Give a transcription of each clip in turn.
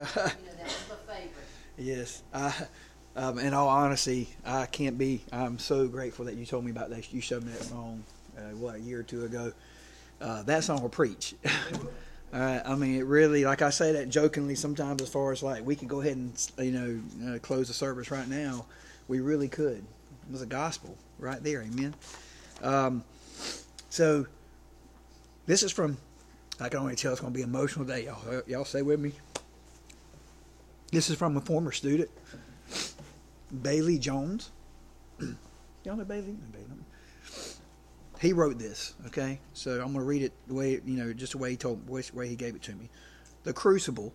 That was my favorite. Yes. In all honesty, I'm so grateful that you told me about that. You showed me that song, a year or two ago. That song will preach. I mean, it really, like I say that jokingly sometimes, as far as like we could go ahead and close the service right now. We really could. It was a gospel right there. Amen. So this is from. I can only tell it's going to be an emotional day. Y'all stay with me. This is from a former student, Bailey Jones. Y'all know Bailey? He wrote this, okay? So I'm going to read it the way, just the way he gave it to me. The Crucible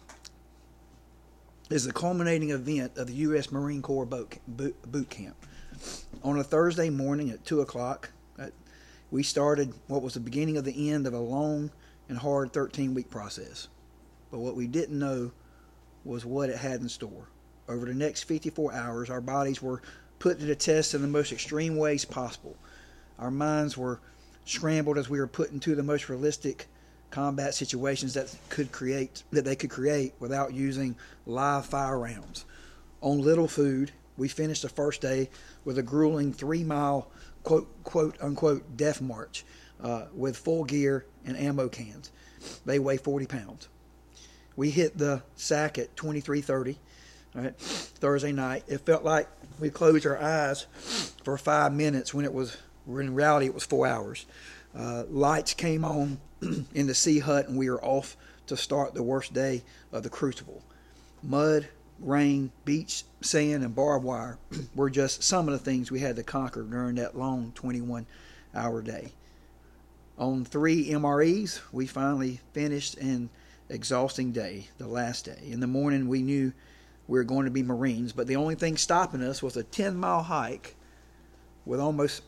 is the culminating event of the U.S. Marine Corps boot camp. On a Thursday morning at 2 o'clock, we started what was the beginning of the end of a long and hard 13-week process. But what we didn't know was what it had in store. Over the next 54 hours, our bodies were put to the test in the most extreme ways possible. Our minds were scrambled as we were put into the most realistic combat situations that they could create without using live fire rounds. On little food, we finished the first day with a grueling 3-mile quote unquote death march with full gear and ammo cans. They weigh 40 pounds. We hit the sack at 23:30, right, Thursday night. It felt like we closed our eyes for 5 minutes when in reality it was 4 hours. Lights came on in the sea hut and we were off to start the worst day of the Crucible. Mud, rain, beach, sand, and barbed wire were just some of the things we had to conquer during that long 21-hour day. On 3 MREs, we finally finished an exhausting day, the last day. In the morning, we knew we were going to be Marines, but the only thing stopping us was a 10-mile hike with almost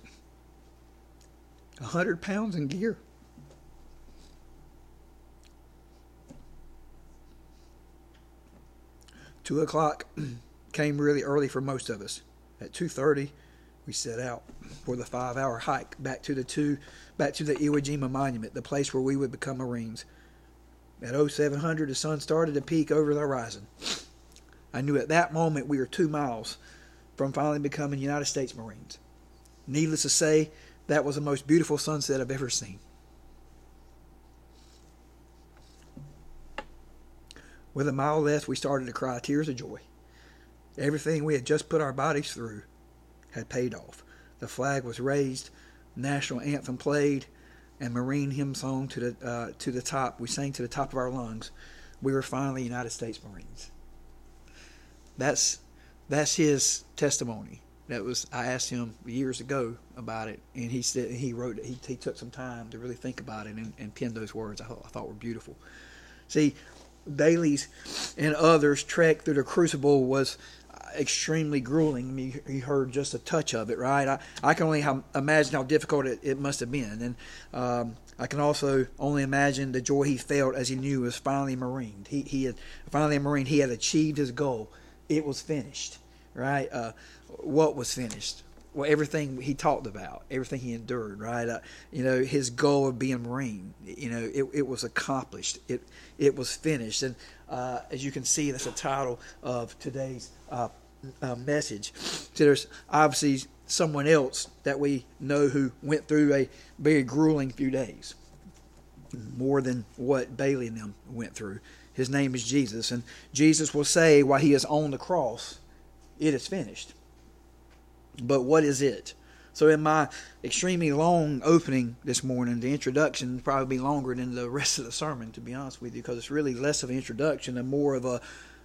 100 pounds in gear. Two o'clock came really early for most of us. At 2:30, we set out for the 5-hour hike back to the Iwo Jima Monument, the place where we would become Marines. At 0700, the sun started to peak over the horizon. I knew at that moment we were 2 miles from finally becoming United States Marines. Needless to say, that was the most beautiful sunset I've ever seen. With a mile left, we started to cry tears of joy. Everything we had just put our bodies through had paid off. The flag was raised, national anthem played, and Marine hymn song to the top. We sang to the top of our lungs. We were finally United States Marines. That's his testimony. I asked him years ago about it, and he said he wrote it. He took some time to really think about it and pen those words. I thought were beautiful. See, Bailey's and others' trek through the Crucible was extremely grueling. I mean, you heard just a touch of it, right? I can only imagine how difficult it must have been, and I can also only imagine the joy he felt as he knew he was finally Marined. He had finally a Marine. He had achieved his goal. It was finished, right? What was finished? Well, everything he talked about, everything he endured, right? His goal of being Marine, it was accomplished. It was finished. And as you can see, that's the title of today's message. So there's obviously someone else that we know who went through a very grueling few days, more than what Bailey and them went through. His name is Jesus, and Jesus will say while he is on the cross, "It is finished." But what is it? So in my extremely long opening this morning, the introduction will probably be longer than the rest of the sermon, to be honest with you, because it's really less of an introduction and more of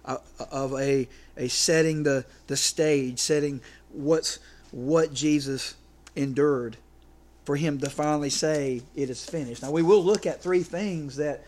a setting the stage, setting what Jesus endured for him to finally say it is finished. Now we will look at 3 things that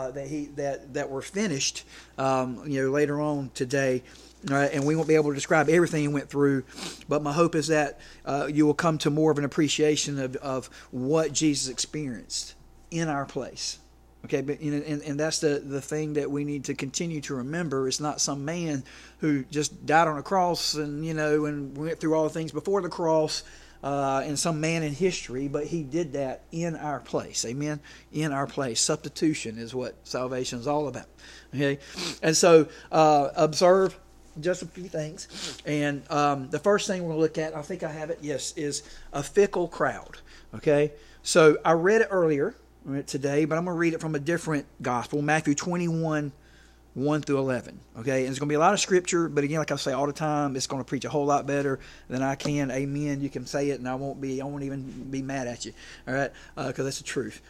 were finished later on today. And we won't be able to describe everything he went through, but my hope is that you will come to more of an appreciation of what Jesus experienced in our place. Okay, but and that's the thing that we need to continue to remember. It's not some man who just died on a cross and and went through all the things before the cross. and some man in history, but he did that in our place. Amen? In our place. Substitution is what salvation is all about. Okay? And so observe just a few things. And the first thing we're going to look at, I think I have it, yes, is a fickle crowd. Okay? So I read it earlier today, but I'm going to read it from a different gospel, Matthew 21, 1 through 11. Okay, and there's going to be a lot of scripture, but again, like I say all the time, it's going to preach a whole lot better than I can. Amen. You can say it, and I won't even be mad at you. All right, because that's the truth.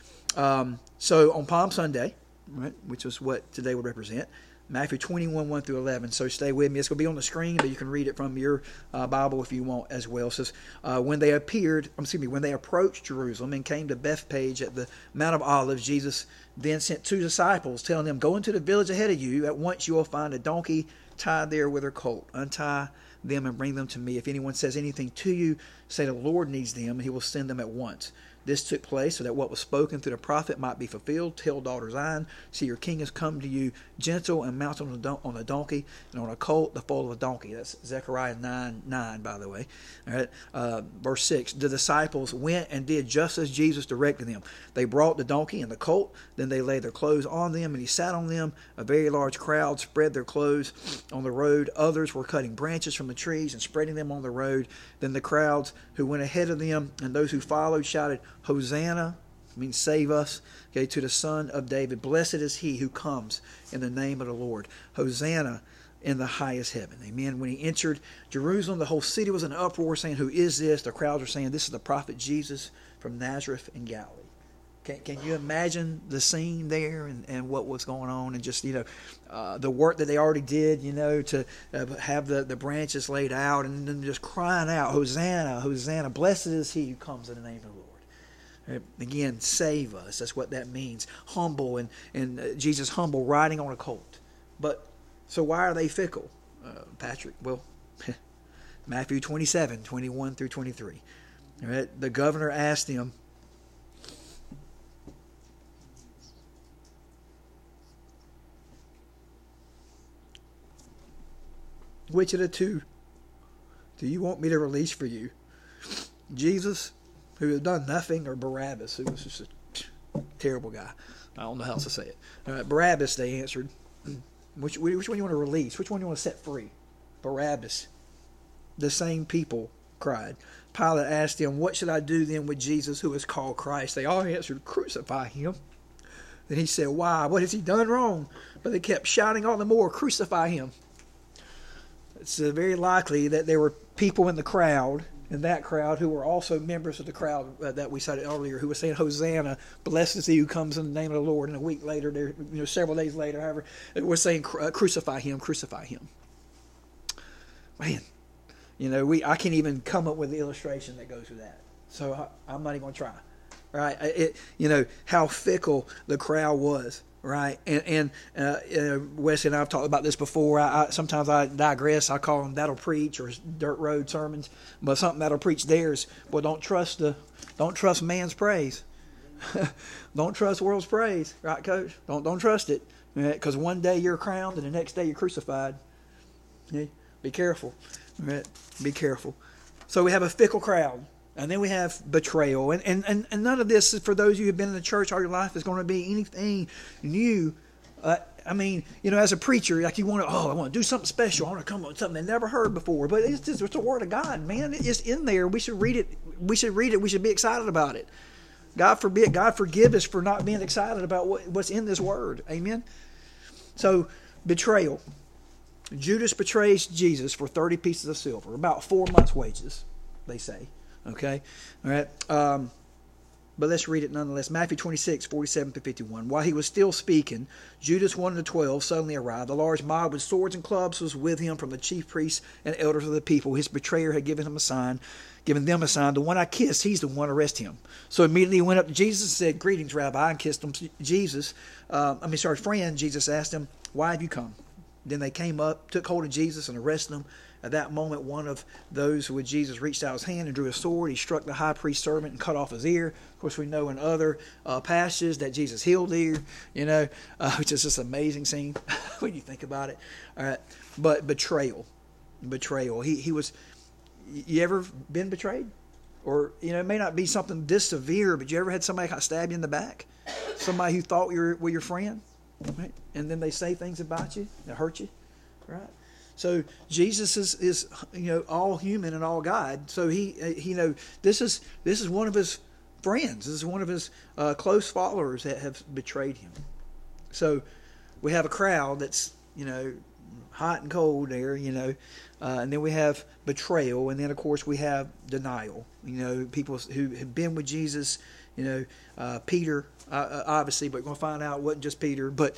So on Palm Sunday, right, which is what today would represent, Matthew 21, 1 through 11. So stay with me. It's going to be on the screen, but you can read it from your Bible if you want as well. It says, when they approached Jerusalem and came to Bethphage at the Mount of Olives, Jesus then sent 2 disciples, telling them, go into the village ahead of you. At once you will find a donkey tied there with her colt. Untie them and bring them to me. If anyone says anything to you, say the Lord needs them, and he will send them at once. This took place so that what was spoken through the prophet might be fulfilled. Tell daughter Zion, see your king has come to you, gentle and mounted on a donkey, and on a colt, the foal of a donkey. That's Zechariah 9:9, by the way. All right. Verse 6, the disciples went and did just as Jesus directed them. They brought the donkey and the colt, then they laid their clothes on them, and he sat on them. A very large crowd spread their clothes on the road. Others were cutting branches from the trees and spreading them on the road. Then the crowds who went ahead of them and those who followed shouted, Hosanna, means save us, okay, to the Son of David. Blessed is he who comes in the name of the Lord. Hosanna in the highest heaven. Amen. When he entered Jerusalem, the whole city was in an uproar saying, who is this? The crowds were saying, this is the prophet Jesus from Nazareth in Galilee. Can you imagine the scene there and what was going on, and just, the work that they already did, to have the branches laid out and then just crying out, Hosanna, Hosanna, blessed is he who comes in the name of the Lord. Again, save us. That's what that means. Humble, and Jesus humble, riding on a colt. But, so why are they fickle, Patrick? Well, Matthew 27, 21 through 23. All right, the governor asked him, which of the two do you want me to release for you? Jesus, who had done nothing, or Barabbas, who was just a terrible guy? I don't know how else to say it. Barabbas, they answered. Which one you want to release? Which one you want to set free? Barabbas. The same people cried. Pilate asked them, what should I do then with Jesus who is called Christ? They all answered, crucify him. Then he said, why? What has he done wrong? But they kept shouting all the more, crucify him. It's very likely that there were people in the crowd, in that crowd, who were also members of the crowd that we cited earlier, who were saying, Hosanna, blessed is he who comes in the name of the Lord. And a week later, several days later, however, we're saying, crucify him, crucify him. Man, I can't even come up with the illustration that goes with that. So I'm not even going to try. Right? How fickle the crowd was. Right, and Wesley and I have talked about this before. Sometimes I digress. I call them that'll preach or dirt road sermons, but something that'll preach theirs. Well, don't trust man's praise. Don't trust world's praise, right, Coach? Don't trust it, because one day you're crowned and the next day you're crucified. Okay? Be careful, right? Be careful. So we have a fickle crowd. And then we have betrayal. And none of this, for those of you who have been in the church all your life, is going to be anything new. As a preacher, like I want to do something special. I want to come up with something they never heard before. But it's the Word of God, man. It's in there. We should read it. We should be excited about it. God forbid, God forgive us for not being excited about what's in this Word. Amen? So, betrayal. Judas betrays Jesus for 30 pieces of silver, about 4 months' wages, they say. Okay, all right, but let's read it nonetheless. Matthew 26, 47 to 51. While he was still speaking, Judas, one of the 12, suddenly arrived. A large mob with swords and clubs was with him from the chief priests and elders of the people. His betrayer had given them a sign. The one I kissed, he's the one, arrest him. So immediately he went up to Jesus and said, greetings, Rabbi, and kissed him. Friend, Jesus asked him, why have you come? Then they came up, took hold of Jesus, and arrested him. At that moment, one of those with Jesus reached out his hand and drew a sword. He struck the high priest's servant and cut off his ear. Of course, we know in other passages that Jesus healed the ear, which is just an amazing scene when you think about it. All right, but betrayal. He was. You ever been betrayed? Or, it may not be something this severe, but you ever had somebody kind of stab you in the back? Somebody who thought you were your friend, right? And then they say things about you that hurt you, right? So Jesus is all human and all God. So he this is one of his friends. This is one of his close followers that have betrayed him. So we have a crowd that's hot and cold there, and then we have betrayal, and then of course we have denial. People who have been with Jesus, Peter, obviously, but we're going to find out it wasn't just Peter, but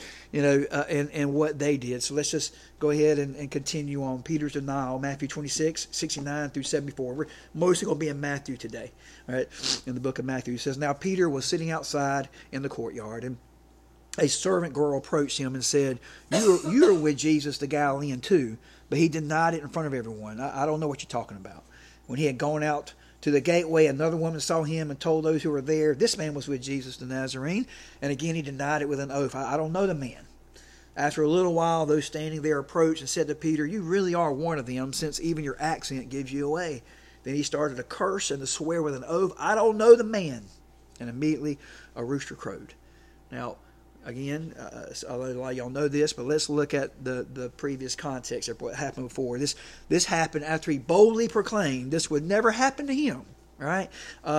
and what they did. So let's just go ahead and continue on Peter's denial. Matthew 26, 69 through 74. We're mostly going to be in Matthew today, all right? In the book of Matthew, it says, "Now Peter was sitting outside in the courtyard, and a servant girl approached him and said, you are with Jesus the Galilean too." But he denied it in front of everyone. I don't know what you're talking about. When he had gone out to the gateway, another woman saw him and told those who were there, "This man was with Jesus the Nazarene." And again he denied it with an oath. I don't know the man. After a little while, those standing there approached and said to Peter, "You really are one of them, since even your accent gives you away." Then he started to curse and to swear with an oath, "I don't know the man." And immediately a rooster crowed. Now, again, a lot of y'all know this, but let's look at the previous context of what happened before. This happened after he boldly proclaimed this would never happen to him, right?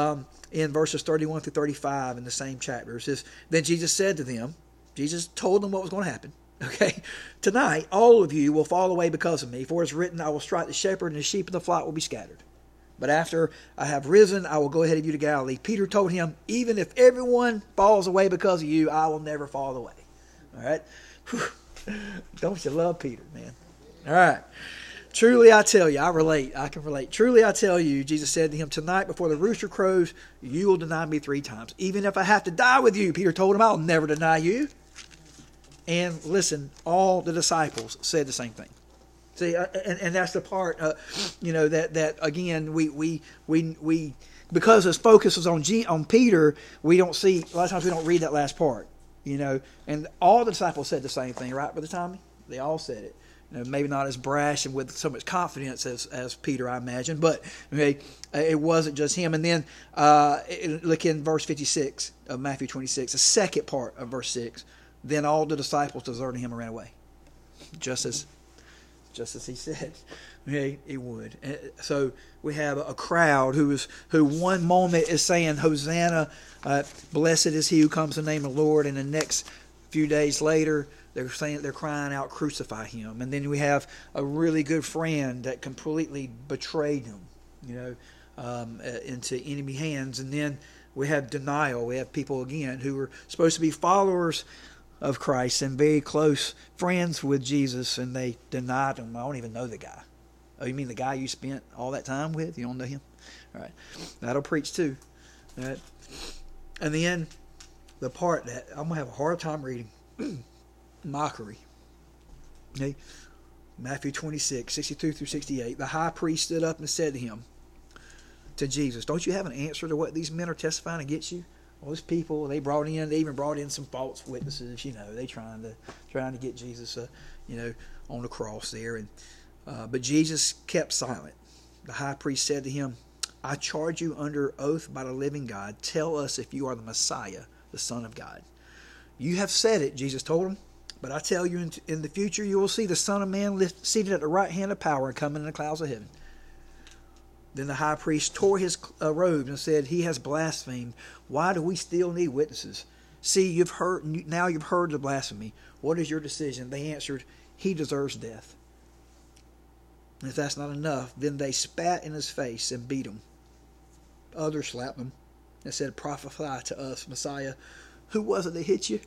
In verses 31 through 35 in the same chapter, it says, "Then Jesus said to them," Jesus told them what was going to happen, okay? "Tonight, all of you will fall away because of me, for it's written, I will strike the shepherd and the sheep of the flock will be scattered. But after I have risen, I will go ahead of you to Galilee." Peter told him, "Even if everyone falls away because of you, I will never fall away." All right? Whew. Don't you love Peter, man? All right. "Truly I tell you," I can relate. "Truly I tell you," Jesus said to him, "tonight before the rooster crows, you will deny me 3 times. Even if I have to die with you," Peter told him, "I'll never deny you." And listen, all the disciples said the same thing. See, and that's the part, that again we because his focus was on Peter, we don't see a lot of times we don't read that last part, and all the disciples said the same thing, right, Brother Tommy? They all said it, maybe not as brash and with so much confidence as Peter, I imagine, but okay, it wasn't just him. And then look in verse 56 of Matthew 26, the second part of verse 6. "Then all the disciples deserted him and ran away," just as he said, okay, he would. So we have a crowd who one moment is saying, "Hosanna, blessed is he who comes in the name of the Lord," and the next few days later they're crying out, "Crucify him." And then we have a really good friend that completely betrayed him, into enemy hands. And then we have denial. We have people again who were supposed to be followers of Christ and very close friends with Jesus, and they denied him. "I don't even know the guy." "Oh, you mean the guy you spent all that time with? You don't know him?" All right. That'll preach too. All right. And then the part that I'm going to have a hard time reading. Mockery. Okay. Matthew 26, 62 through 68. "The high priest stood up and said to Jesus, 'Don't you have an answer to what these men are testifying against you?'" All these people they even brought in some false witnesses. They trying to get Jesus, on the cross there. And but Jesus kept silent. The high priest said to him, "I charge you under oath by the living God. Tell us if you are the Messiah, the Son of God." "You have said it," Jesus told him. "But I tell you, in the future you will see the Son of Man seated at the right hand of power and coming in the clouds of heaven." Then the high priest tore his robes and said, "He has blasphemed. Why do we still need witnesses? See, you've heard the blasphemy. What is your decision?" They answered, "He deserves death." And if that's not enough, then they spat in his face and beat him. Others slapped him and said, "Prophesy to us, Messiah. Who was it that hit you?"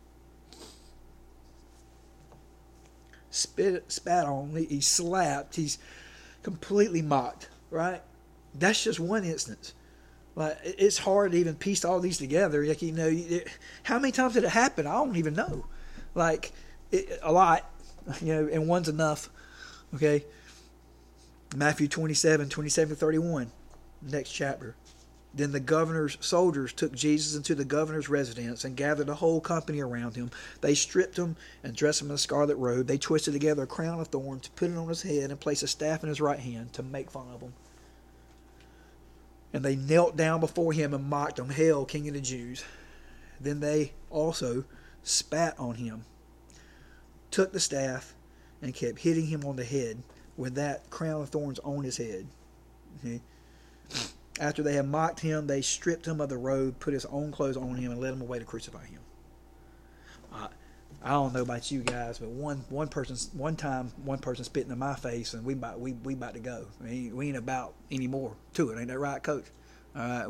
Spat on, he slapped, he's completely mocked. Right? That's just one instance. Like, it's hard to even piece all these together. Like, how many times did it happen? I don't even know. Like, a lot. And one's enough. Okay? Matthew 27 to 31. Next chapter. "Then the governor's soldiers took Jesus into the governor's residence and gathered the whole company around him. They stripped him and dressed him in a scarlet robe. They twisted together a crown of thorns, put it on his head, and placed a staff in his right hand to make fun of him." And they knelt down before him and mocked him, "Hail, King of the Jews." Then they also spat on him, took the staff, and kept hitting him on the head with that crown of thorns on his head. Okay. After they had mocked him, they stripped him of the robe, put his own clothes on him, and led him away to crucify him. I don't know about you guys, but one person spit in my face, and we about to go. We ain't about any more to it. Ain't that right, Coach? All right,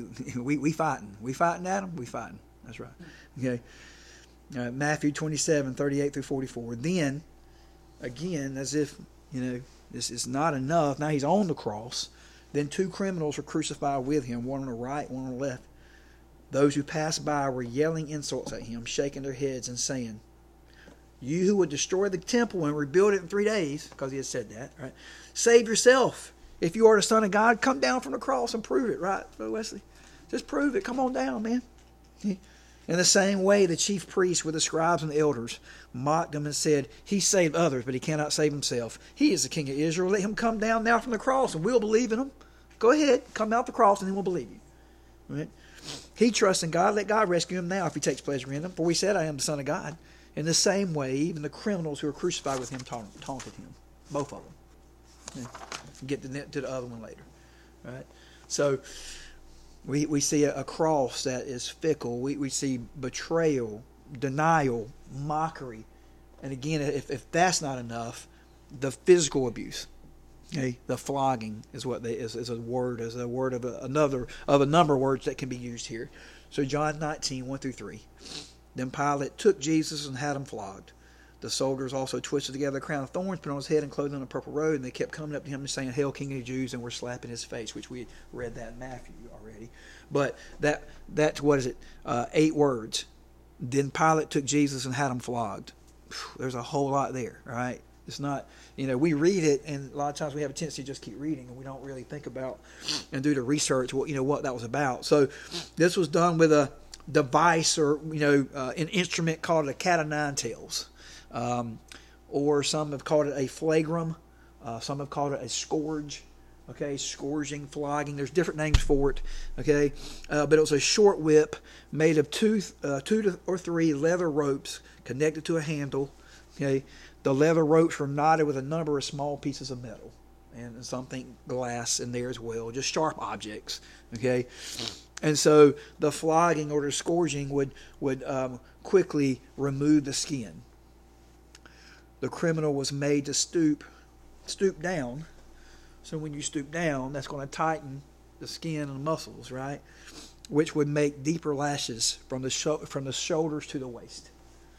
we fighting. We fighting, Adam. We fighting. That's right. Okay. Matthew 27:38 through 44. Then, again, as if this is not enough. Now he's on the cross. Then two criminals were crucified with him, one on the right, one on the left. Those who passed by were yelling insults at him, shaking their heads and saying, "You who would destroy the temple and rebuild it in 3 days," because he had said that, right? "Save yourself. If you are the Son of God, come down from the cross and prove it," right, Brother Wesley? Just prove it. Come on down, man. In the same way, the chief priests with the scribes and the elders mocked him and said, "He saved others, but he cannot save himself. He is the King of Israel. Let him come down now from the cross, and we'll believe in him." Go ahead, come out the cross, and then we'll believe you. Right? He trusts in God. Let God rescue him now if he takes pleasure in him. For we said, "I am the Son of God." In the same way, even the criminals who were crucified with him taunted him. Both of them. Get to the other one later. Right? So we see a cross that is fickle. We see betrayal, denial, mockery. And again, if that's not enough, the physical abuse. Okay, the flogging is what is a word of a number of words that can be used here. So John 19:1 through 3. Then Pilate took Jesus and had him flogged. The soldiers also twisted together a crown of thorns, put on his head, and clothed him in a purple robe. And they kept coming up to him and saying, "Hail, King of the Jews!" and were slapping his face, which we read that in Matthew already. But that's what is it? 8 words. Then Pilate took Jesus and had him flogged. There's a whole lot there, right? It's not, we read it, and a lot of times we have a tendency to just keep reading, and we don't really think about and do the research what that was about. So this was done with a device or an instrument called a cat o' nine tails, or some have called it a flagrum, some have called it a scourge. Okay, scourging, flogging. There's different names for it. Okay, but it was a short whip made of two or three leather ropes connected to a handle. Okay. The leather ropes were knotted with a number of small pieces of metal and something glass in there as well, just sharp objects. Okay, and so the flogging or the scourging would quickly remove the skin. The criminal was made to stoop down. So when you stoop down, that's going to tighten the skin and the muscles, right? Which would make deeper lashes from the shoulders to the waist.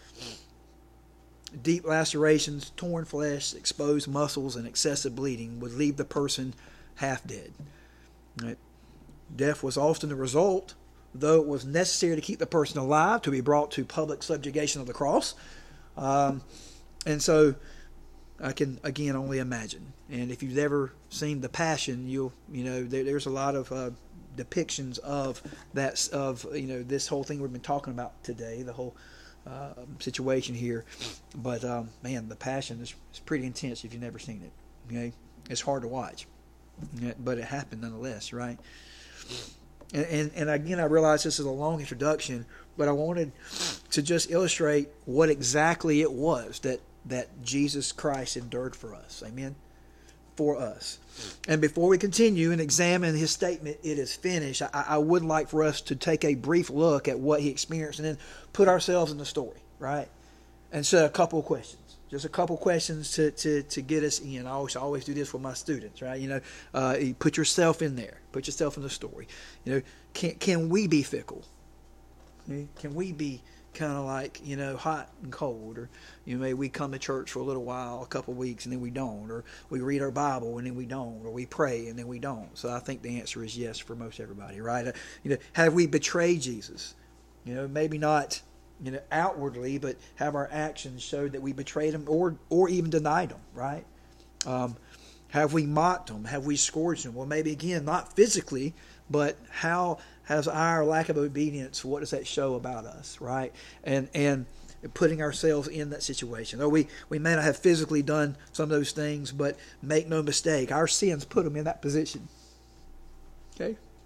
Deep lacerations, torn flesh, exposed muscles, and excessive bleeding would leave the person half dead. Right? Death was often the result, though it was necessary to keep the person alive to be brought to public subjugation of the cross. And so I can again only imagine. And if you've ever seen The Passion, there's a lot of depictions of that, this whole thing we've been talking about today, the whole situation here. But man, The Passion is pretty intense if you've never seen it. Okay, it's hard to watch, but it happened nonetheless, right? And again, I realize this is a long introduction, but I wanted to just illustrate what exactly it was that Jesus Christ endured for us. Amen. For us. And before we continue and examine his statement, "It is finished," I would like for us to take a brief look at what he experienced and then put ourselves in the story, right? And so a couple of questions. Just a couple of questions to get us in. I always do this with my students, right? You put yourself in there. Put yourself in the story. Can we be fickle? Okay? Can we be kind of like, hot and cold, or maybe we come to church for a little while, a couple of weeks, and then we don't, or we read our Bible and then we don't, or we pray and then we don't. So I think the answer is yes for most everybody, right? Have we betrayed Jesus? Maybe not, outwardly, but have our actions showed that we betrayed him or even denied him, right? Have we mocked him? Have we scourged him? Well, maybe again, not physically, but how has our lack of obedience, what does that show about us, right? And putting ourselves in that situation. Though we may not have physically done some of those things, but make no mistake, our sins put them in that position. Okay?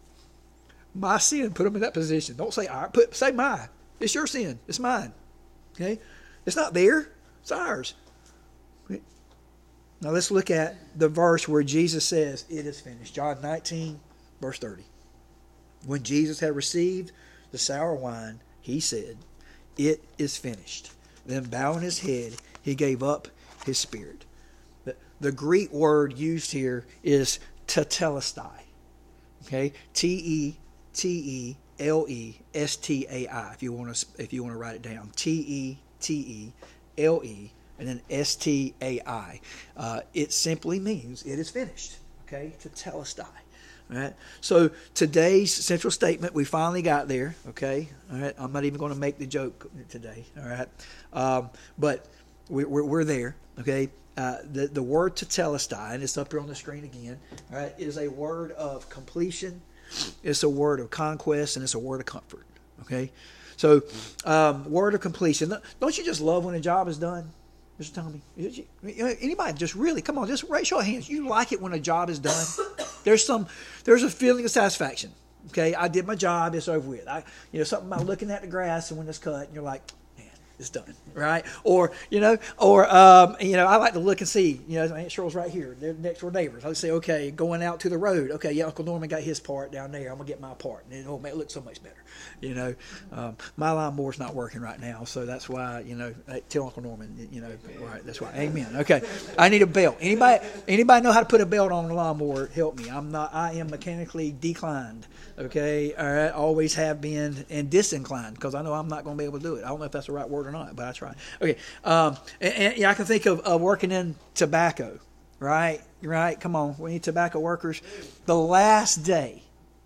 My sin put them in that position. Don't say ours. Say mine. It's your sin. It's mine. Okay? It's not there. It's ours. Okay? Now let's look at the verse where Jesus says, it is finished. John 19, verse 30. When Jesus had received the sour wine, he said, it is finished. Then bowing his head, he gave up his spirit. The Greek word used here is tetelestai. Okay? Tetelestai. If you want to write it down. Tetelei and then stai. It simply means it is finished. Okay? Tetelestai. All right. So today's central statement, we finally got there. Okay. All right. I'm not even going to make the joke today. All right. But we're there. Okay. The word tetelestai, and it's up here on the screen again. All right, is a word of completion. It's a word of conquest, and it's a word of comfort. Okay. So, word of completion. Don't you just love when a job is done? Just tell me. Anybody just really, come on, just raise your hands. You like it when a job is done? There's a feeling of satisfaction. Okay, I did my job, it's over with. Something about looking at the grass and when it's cut, and you're like, man, it's done, right? Or I like to look and see, Aunt Cheryl's right here. They're next door neighbors. I say, okay, going out to the road. Okay, yeah, Uncle Norman got his part down there. I'm going to get my part. And it'll make it look so much better. My lawnmower's not working right now, so that's why, tell Uncle Norman, right, that's why. Amen. Okay, I need a belt. Anybody know how to put a belt on a lawnmower? Help me. I am mechanically declined. Okay, all right, always have been, and disinclined, because I know I'm not going to be able to do it. I don't know if that's the right word or not, but I try. Okay, and I can think of working in tobacco, right? Right? Come on, we need tobacco workers. The last day.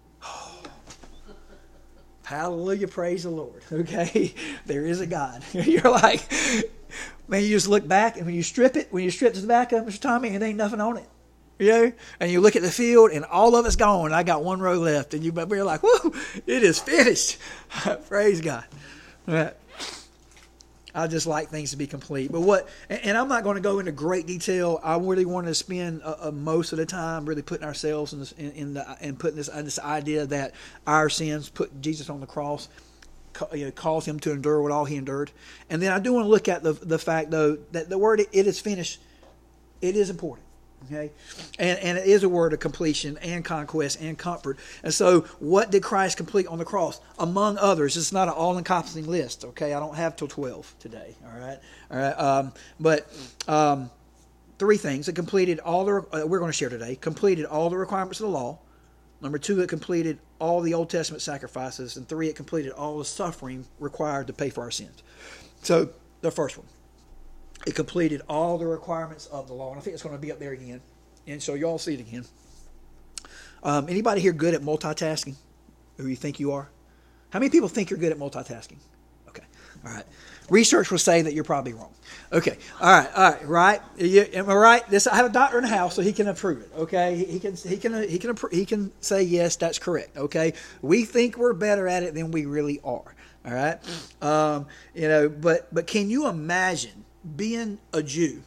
Hallelujah, praise the Lord. Okay, there is a God. You're like, man, you just look back, and when you strip the tobacco, Mr. Tommy, and there ain't nothing on it. And you look at the field, and all of it's gone, and I got one row left, and you're like, whoo, it is finished. Praise God. Right. I just like things to be complete. But and I'm not going to go into great detail. I really want to spend most of the time really putting ourselves in putting this idea that our sins put Jesus on the cross, caused him to endure what all he endured. And then I do want to look at the fact, though, that the word "it is finished," it is important. Okay, and it is a word of completion and conquest and comfort. And so, what did Christ complete on the cross? Among others, it's not an all-encompassing list. Okay, I don't have till 12 today. All right. But three things: it completed all the we're going to share today. Completed all the requirements of the law. Number 2, it completed all the Old Testament sacrifices, and 3, it completed all the suffering required to pay for our sins. So, the first one. It completed all the requirements of the law. And I think it's going to be up there again. And so y'all see it again. Anybody here good at multitasking? Who you think you are? How many people think you're good at multitasking? Okay. All right. Research will say that you're probably wrong. Okay. All right. Right? Am I right? I have a doctor in the house, so he can approve it. Okay. He can say yes, that's correct. Okay. We think we're better at it than we really are. All right. But can you imagine being a Jew,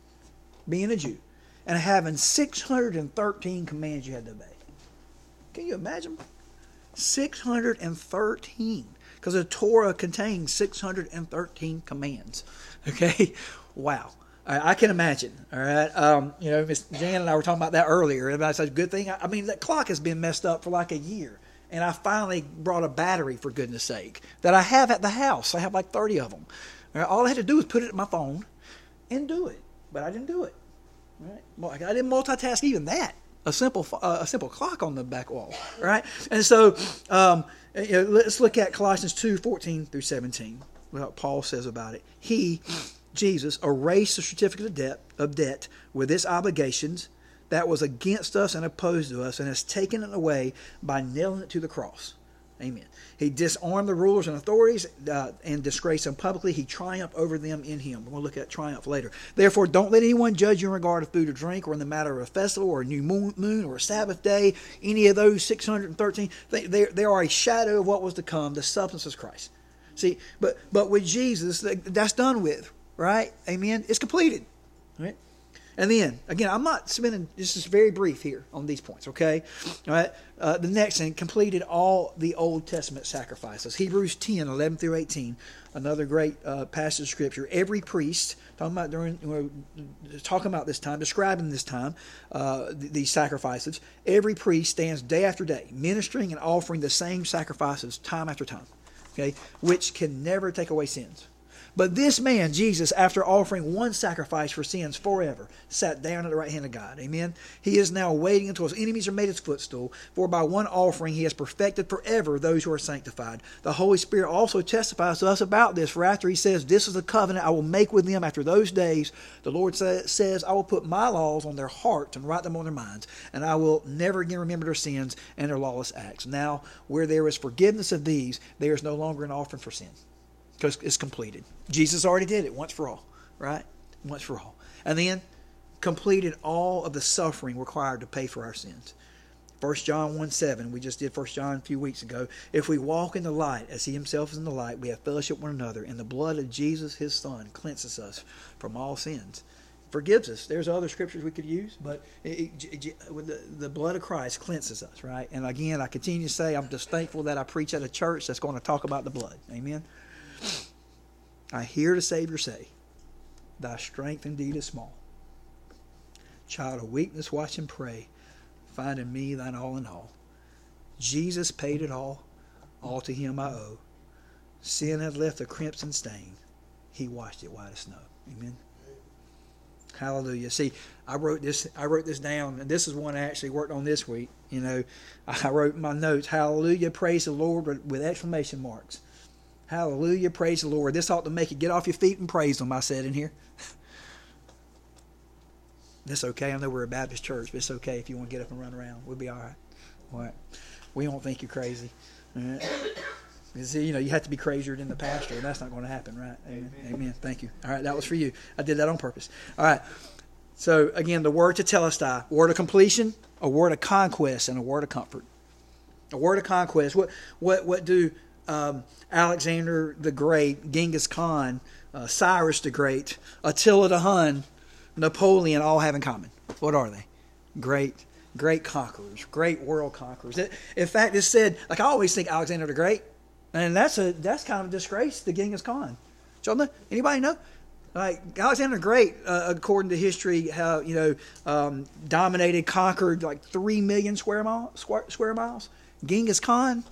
and having 613 commands you had to obey? Can you imagine? 613. Because the Torah contains 613 commands. Okay? Wow. I can imagine. All right? Miss Jan and I were talking about that earlier. And that's a good thing. I mean, that clock has been messed up for like a year. And I finally brought a battery, for goodness sake, that I have at the house. I have like 30 of them. All I had to do was put it in my phone and do it, but I didn't do it. Right? Well, I didn't multitask even that. A simple clock on the back wall, right? And so let's look at Colossians 2:14 through 17. What Paul says about it. He, Jesus, erased the certificate of debt with its obligations that was against us and opposed to us, and has taken it away by nailing it to the cross. Amen. He disarmed the rulers and authorities and disgraced them publicly. He triumphed over them in him. We'll look at triumph later. Therefore, don't let anyone judge you in regard of food or drink, or in the matter of a festival, or a new moon, or a Sabbath day. Any of those 613, they are a shadow of what was to come. The substance is Christ. See, but with Jesus, that's done with, right? Amen. It's completed. Right? And then, again, I'm not spending, this is very brief here on these points, okay? All right. The next thing, completed all the Old Testament sacrifices. Hebrews 10, 11 through 18, another great passage of Scripture. Every priest, talking about this time, describing this time, these sacrifices, every priest stands day after day, ministering and offering the same sacrifices time after time, okay, which can never take away sins. But this man, Jesus, after offering one sacrifice for sins forever, sat down at the right hand of God. Amen. He is now waiting until his enemies are made his footstool. For by one offering he has perfected forever those who are sanctified. The Holy Spirit also testifies to us about this. For after he says, this is the covenant I will make with them after those days, the Lord says, I will put my laws on their hearts and write them on their minds. And I will never again remember their sins and their lawless acts. Now, where there is forgiveness of these, there is no longer an offering for sin. Because it's completed. Jesus already did it once for all, right? Once for all. And then completed all of the suffering required to pay for our sins. 1 John 1:7, we just did 1 John a few weeks ago. If we walk in the light as he himself is in the light, we have fellowship with one another, and the blood of Jesus, his son, cleanses us from all sins. Forgives us. There's other scriptures we could use, but with the blood of Christ cleanses us, right? And again, I continue to say I'm just thankful that I preach at a church that's going to talk about the blood. Amen. I hear the Savior say, thy strength indeed is small. Child of weakness, watch and pray. Find in me thine all in all. Jesus paid it all to him I owe. Sin had left a crimson stain. He washed it white as snow. Amen. Hallelujah. See, I wrote this down, and this is one I actually worked on this week. You know, I wrote in my notes, hallelujah, praise the Lord, with exclamation marks. Hallelujah, praise the Lord. This ought to make you get off your feet and praise him, I said in here. That's okay. I know we're a Baptist church, but it's okay if you want to get up and run around. We'll be all right. All right. We don't think you're crazy. All right. Because, you know, you have to be crazier than the pastor, and that's not going to happen, right? Amen. Amen. Thank you. All right, that was for you. I did that on purpose. All right. So, again, the word tetelestai, word of completion, a word of conquest, and a word of comfort. A word of conquest. What do Alexander the Great, Genghis Khan, Cyrus the Great, Attila the Hun, Napoleon all have in common? What are they? Great conquerors, great world conquerors. In fact, it's said, like I always think Alexander the Great, and that's kind of a disgrace to Genghis Khan. Y'all know? Anybody know? Like Alexander the Great, according to history, how dominated, conquered like 3 million square miles. Genghis Khan,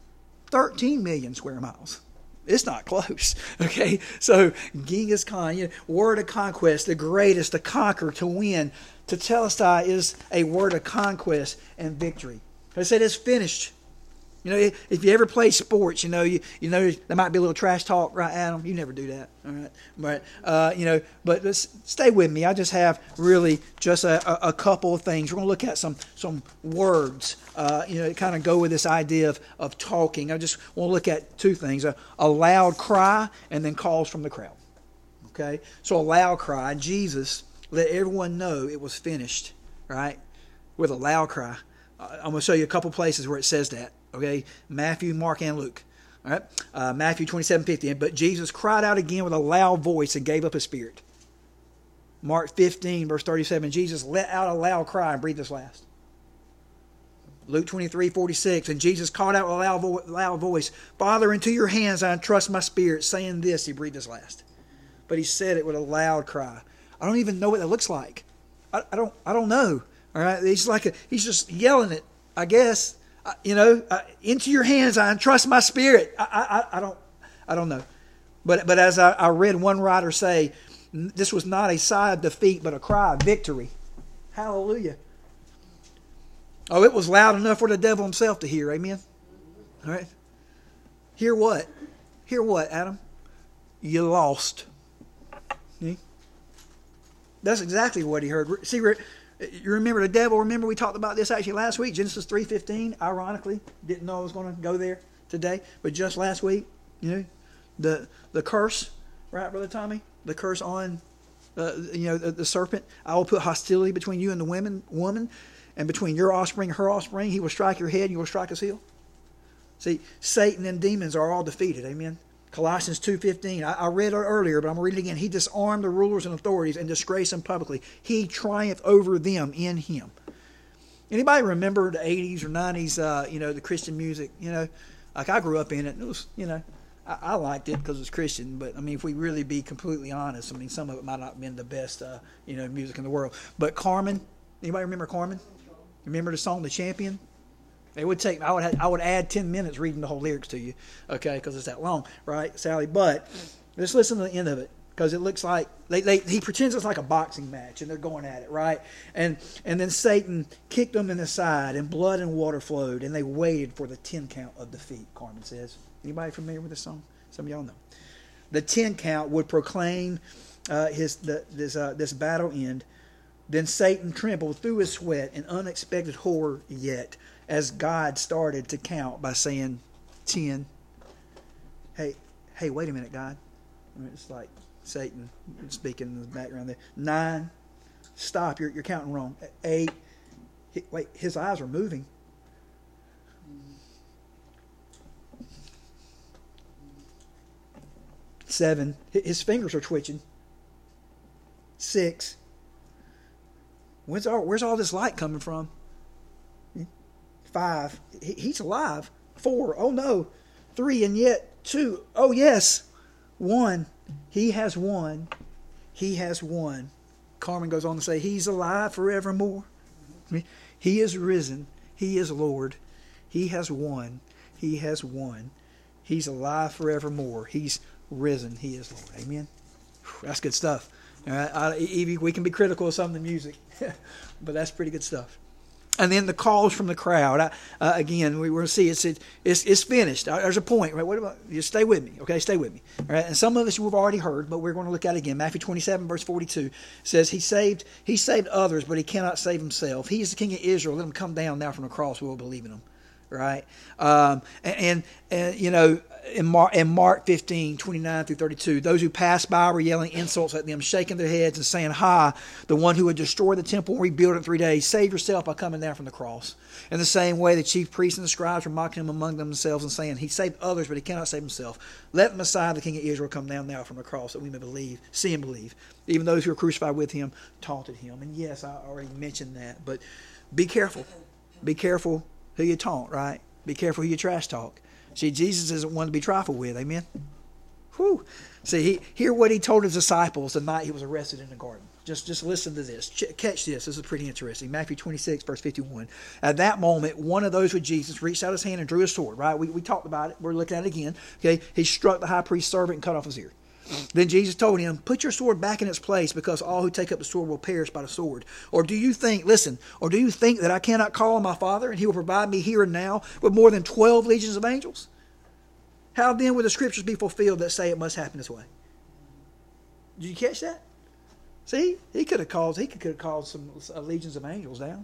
13 million square miles. It's not close. Okay, so Genghis Khan, word of conquest, the greatest, to conquer, to win. Tetelestai is a word of conquest and victory. I said it's finished. You know, if you ever play sports, you know there might be a little trash talk, right, Adam? You never do that, all right? But but let's stay with me. I just have really just a couple of things. We're going to look at some words, kind of go with this idea of talking. I just want to look at two things: a loud cry and then calls from the crowd. Okay, so a loud cry. Jesus let everyone know it was finished, right? With a loud cry. I'm going to show you a couple places where it says that. Okay, Matthew, Mark, and Luke. All right, Matthew 27:50. But Jesus cried out again with a loud voice and gave up his spirit. Mark 15, verse 37. Jesus let out a loud cry and breathed his last. Luke 23:46. And Jesus called out with a loud voice, Father, into your hands I entrust my spirit. Saying this, he breathed his last. But he said it with a loud cry. I don't even know what that looks like. I don't know. All right, he's just yelling it, I guess. Into your hands I entrust my spirit. I don't know. But as I read one writer say, this was not a sigh of defeat, but a cry of victory. Hallelujah. Oh, it was loud enough for the devil himself to hear. Amen. All right. Hear what? Hear what, Adam? You lost. See? That's exactly what he heard. See, you remember the devil? Remember we talked about this actually last week, Genesis 3:15. Ironically, didn't know I was going to go there today, but just last week, the curse, right, Brother Tommy? The curse on, the serpent. I will put hostility between you and the woman, and between your offspring and her offspring. He will strike your head, and you will strike his heel. See, Satan and demons are all defeated. Amen. Colossians 2:15. I read it earlier, but I'm going to read it again. He disarmed the rulers and authorities and disgraced them publicly. He triumphed over them in him. Anybody remember the 80s or 90s, the Christian music? Like I grew up in it. It was, I liked it because it's Christian. But, I mean, if we really be completely honest, I mean, some of it might not have been the best, music in the world. But Carmen, anybody remember Carmen? Remember the song The Champion? It would take, I would add 10 minutes reading the whole lyrics to you, okay, because it's that long, right, Sally? But let's listen to the end of it, because it looks like he pretends it's like a boxing match, and they're going at it, right? And then Satan kicked them in the side, and blood and water flowed, and they waited for the 10 count of defeat, Carmen says. Anybody familiar with this song? Some of y'all know. The 10 count would proclaim this battle end. Then Satan trembled through his sweat in unexpected horror yet, as God started to count by saying 10. Hey, wait a minute, God. I mean, it's like Satan speaking in the background there. 9. Stop, you're counting wrong. 8. Wait, his eyes are moving. 7. His fingers are twitching. 6. Where's all this light coming from? 5. He's alive. 4. Oh no. 3. And yet 2. Oh yes. 1. He has won. He has won. Carmen goes on to say, He's alive forevermore. He is risen. He is Lord. He has won. He has won. He's alive forevermore. He's risen. He is Lord. Amen. That's good stuff. All right. Evie, we can be critical of some of the music, but that's pretty good stuff. And then the calls from the crowd. Again, we will see it's finished. There's a point. Right? What about you? Stay with me, okay? Stay with me. All right. And some of us you've already heard, but we're going to look at it again. Matthew 27, verse 42 says, He saved others, but He cannot save Himself. He is the King of Israel. Let Him come down now from the cross. We will believe in Him. Right? And in Mark 15, 29 through 32, those who passed by were yelling insults at them, shaking their heads and saying, "Ha, the one who would destroy the temple and rebuild it in 3 days, save yourself by coming down from the cross." In the same way, the chief priests and the scribes were mocking Him among themselves and saying, He saved others, but He cannot save Himself. Let Messiah, the King of Israel, come down now from the cross that we may see and believe. Even those who were crucified with Him taunted Him. And yes, I already mentioned that, but be careful. Be careful who you taunt, right? Be careful who you trash talk. See, Jesus isn't one to be trifled with. Amen? Whew. See, hear what He told His disciples the night He was arrested in the garden. Just listen to this. Catch this. This is pretty interesting. Matthew 26, verse 51. At that moment, one of those with Jesus reached out his hand and drew his sword. Right? We talked about it. We're looking at it again. Okay? He struck the high priest's servant and cut off his ear. Then Jesus told him, "Put your sword back in its place, because all who take up the sword will perish by the sword. Or do you think that I cannot call on my Father, and He will provide me here and now with more than 12 legions of angels? How then would the scriptures be fulfilled that say it must happen this way?" Did you catch that? See, he could have called some legions of angels down.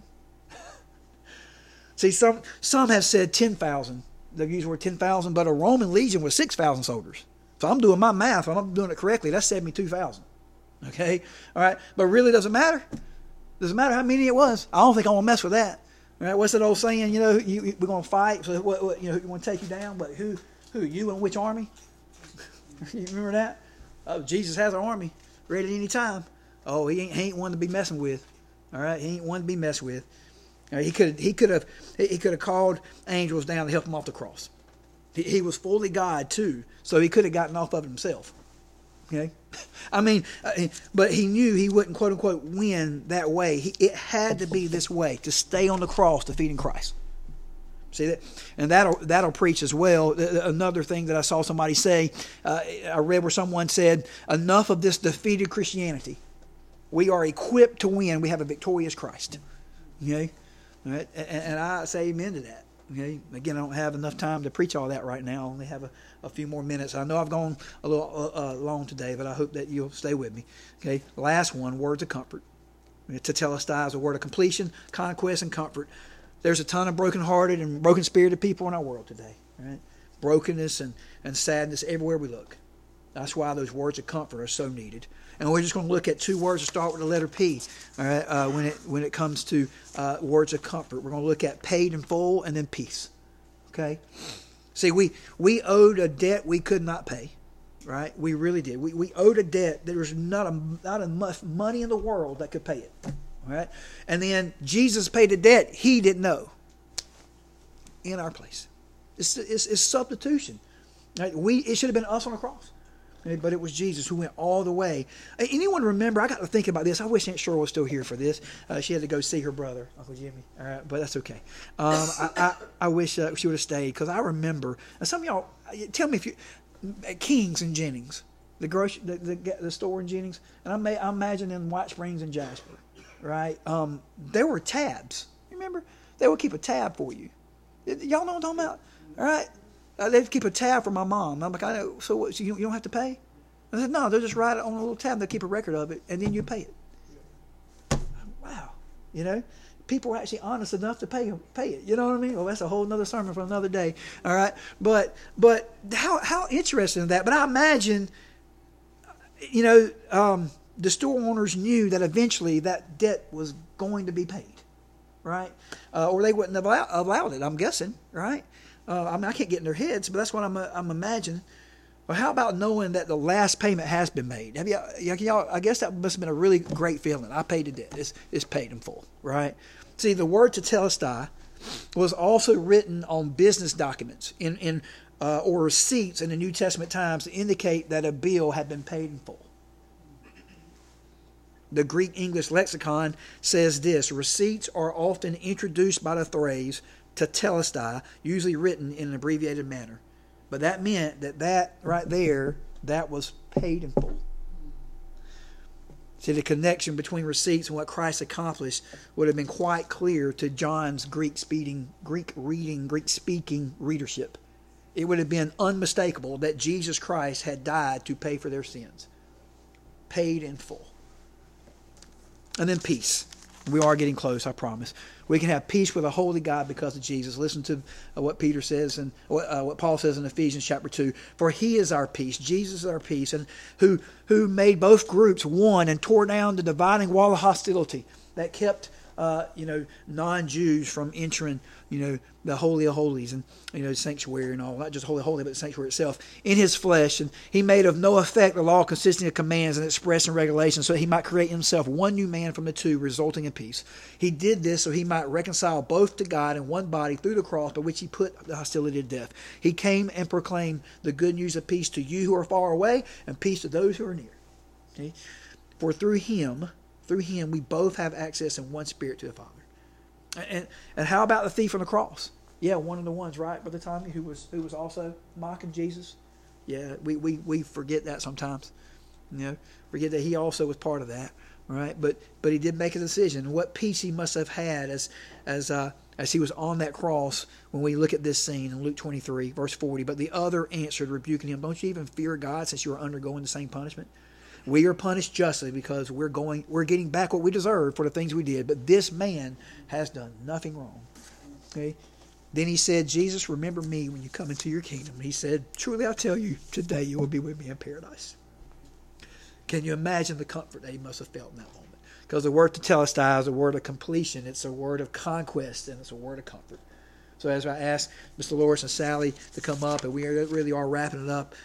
See, some have said 10,000. They've used the word 10,000, but a Roman legion was 6,000 soldiers. So I'm doing my math. If I'm doing it correctly, that's 72,000. Okay? All right? But it really doesn't matter. Doesn't matter how many it was. I don't think I want to mess with that. All right? What's that old saying? We're going to fight. So what who want to take you down? But who? You and which army? You remember that? Oh, Jesus has an army ready at any time. Oh, he ain't one to be messing with. All right? He ain't one to be messed with. He could have called angels down to help him off the cross. He was fully God too, so He could have gotten off of it Himself. Okay, I mean, but He knew He wouldn't quote unquote win that way. It had to be this way, to stay on the cross, defeating Christ. See that, and that'll preach as well. Another thing that I saw somebody say, I read where someone said, "Enough of this defeated Christianity. We are equipped to win. We have a victorious Christ." Okay, and I say amen to that. Okay. Again, I don't have enough time to preach all that right now. I only have a few more minutes. I know I've gone a little long today, but I hope that you'll stay with me. Okay. Last one, words of comfort. Tetelestai is a word of completion, conquest, and comfort. There's a ton of broken-hearted and broken-spirited people in our world today. Right? Brokenness and sadness everywhere we look. That's why those words of comfort are so needed. And we're just going to look at 2 words that start with the letter P. All right, when it comes to words of comfort, we're going to look at paid in full and then peace. Okay, See, we owed a debt we could not pay. Right? We really did. We owed a debt. There was not enough money in the world that could pay it. Right? And then Jesus paid a debt he didn't know in our place. It's substitution. Right? It should have been us on the cross. Right? But it was Jesus who went all the way. Anyone remember? I got to thinking about this. I wish Aunt Cheryl was still here for this. She had to go see her brother, Uncle Jimmy. All right, but that's okay. I wish she would have stayed, because I remember. And some of y'all, tell me if you... Kings and Jennings, the store in Jennings, and I imagine in White Springs and Jasper, right? There were tabs. Remember, they would keep a tab for you. Y'all know what I'm talking about, all right? They'd keep a tab for my mom. I'm like, I know. So what? So you don't have to pay? I said, no. They'll just write it on a little tab. They'll keep a record of it, and then you pay it. Wow, people are actually honest enough to pay it. You know what I mean? Well, that's a whole nother sermon for another day. All right. But how interesting is that? But I imagine, the store owners knew that eventually that debt was going to be paid, right? Or they wouldn't have allowed it, I'm guessing, right? I can't get in their heads, but that's what I'm imagining. Well, how about knowing that the last payment has been made? Y'all, I guess that must have been a really great feeling. I paid the debt. It's paid in full, right? See, the word tetelestai was also written on business documents or receipts in the New Testament times to indicate that a bill had been paid in full. The Greek English lexicon says this: receipts are often introduced by the phrase tetelestai, usually written in an abbreviated manner. But that meant that right there, that was paid in full. See, the connection between receipts and what Christ accomplished would have been quite clear to John's Greek-speaking readership. It would have been unmistakable that Jesus Christ had died to pay for their sins. Paid in full. And then peace. We are getting close, I promise. We can have peace with a holy God because of Jesus. Listen to what Peter says and what Paul says in Ephesians chapter 2. For he is our peace. Jesus is our peace, and who made both groups one and tore down the dividing wall of hostility that kept non-Jews from entering the Holy of Holies and sanctuary and all. Not just holy, but the sanctuary itself in his flesh. And he made of no effect the law consisting of commands and expressing regulations, so that he might create himself one new man from the two, resulting in peace. He did this so he might reconcile both to God in one body through the cross, by which he put the hostility to death. He came and proclaimed the good news of peace to you who are far away, and peace to those who are near. Okay? For through him we both have access in one spirit to the Father. And how about the thief on the cross? Yeah, one of the ones, right, Brother Tommy, who was also mocking Jesus. Yeah, we forget that sometimes. Forget that he also was part of that, right? But he did make a decision. What peace he must have had as he was on that cross when we look at this scene in Luke 23, verse 40. But the other answered, rebuking him, don't you even fear God, since you are undergoing the same punishment? We are punished justly because we're getting back what we deserve for the things we did. But this man has done nothing wrong. Okay. Then he said, Jesus, remember me when you come into your kingdom. He said, truly I tell you, today you will be with me in paradise. Can you imagine the comfort that he must have felt in that moment? Because the word tetelestai is a word of completion. It's a word of conquest, and it's a word of comfort. So as I asked Mr. Loris and Sally to come up, and we really are wrapping it up,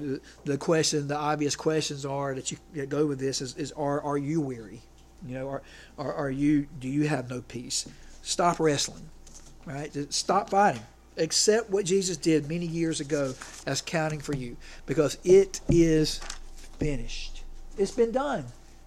the obvious questions are that you go with this is are you weary? Do you have no peace? Stop wrestling, right? Stop fighting. Accept what Jesus did many years ago as counting for you, because it is finished. It's been done.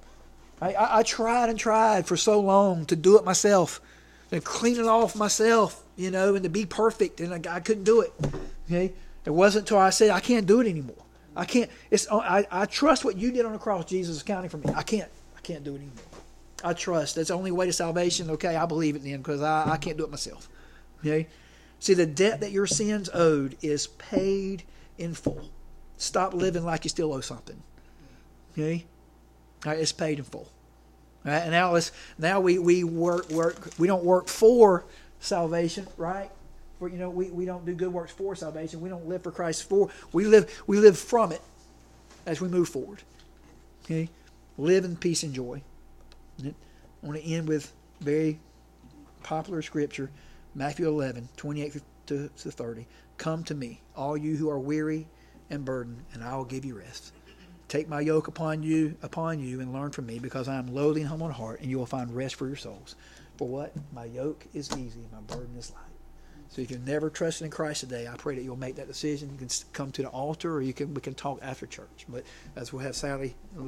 I tried for so long to do it myself, and clean it off myself, and to be perfect, and I couldn't do it. Okay. It wasn't until I said, I can't do it anymore. I can't. I trust what you did on the cross. Jesus is counting for me. I can't do it anymore. I trust. That's the only way to salvation. Okay, I believe it then, because I can't do it myself. Okay? See, the debt that your sins owed is paid in full. Stop living like you still owe something. Okay? All right, it's paid in full. All right, and now we work. We don't work for salvation, right? We don't do good works for salvation. We don't live for Christ for. We live from it as we move forward. Okay, live in peace and joy. I want to end with very popular scripture, Matthew 11:28 to 30. Come to me, all you who are weary and burdened, and I will give you rest. Take my yoke upon you, and learn from me, because I am lowly and humble in heart, and you will find rest for your souls. For what? My yoke is easy, my burden is light. So if you've never trusted in Christ today, I pray that you'll make that decision. You can come to the altar, or we can talk after church. But as we'll have Sally